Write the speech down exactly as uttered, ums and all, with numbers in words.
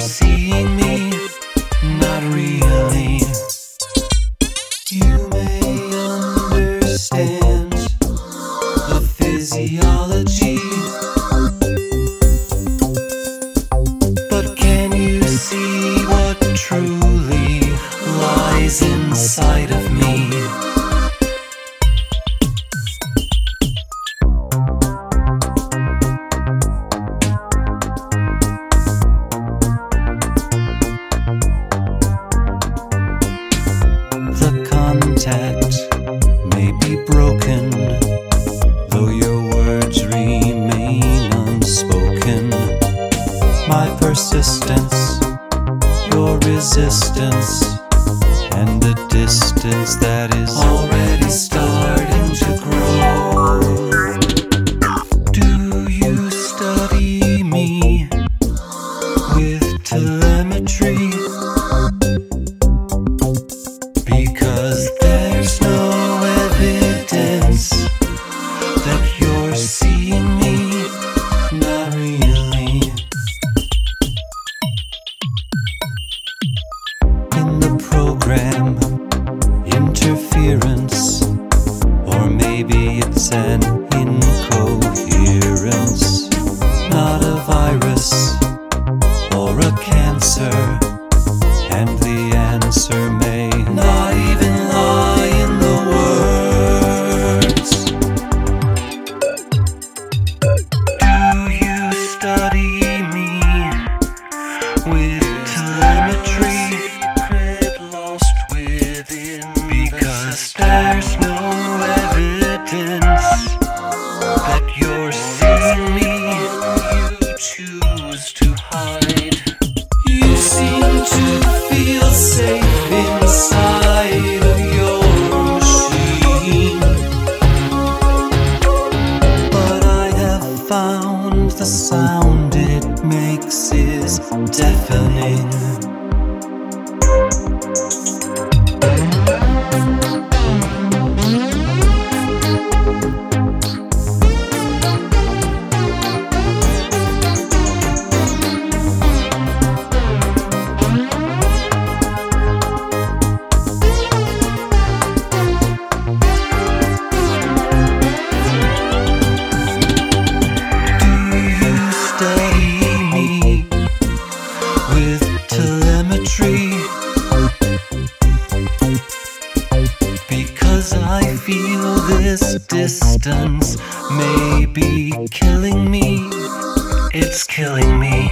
seeing me, not really. You may understand the physiology, but can you see what truly lies inside of me? The contact may be broken, though your words remain unspoken. My persistence, your resistance, and the distance that is already starting to grow. Do you study me with telemetry? Because there's no evidence that you're seeing me, not really. In the program, interference, or maybe it's an incoherence, not a virus or a cancer, and the answer may not even lie in the words. Do you study me with telemetry? Secret lost within, because there's no evidence that you're seeing me. You choose to hide. You seem to feel safe inside of your machine, but I have found the sound it makes is deafening. Because I feel this distance may be killing me. It's killing me.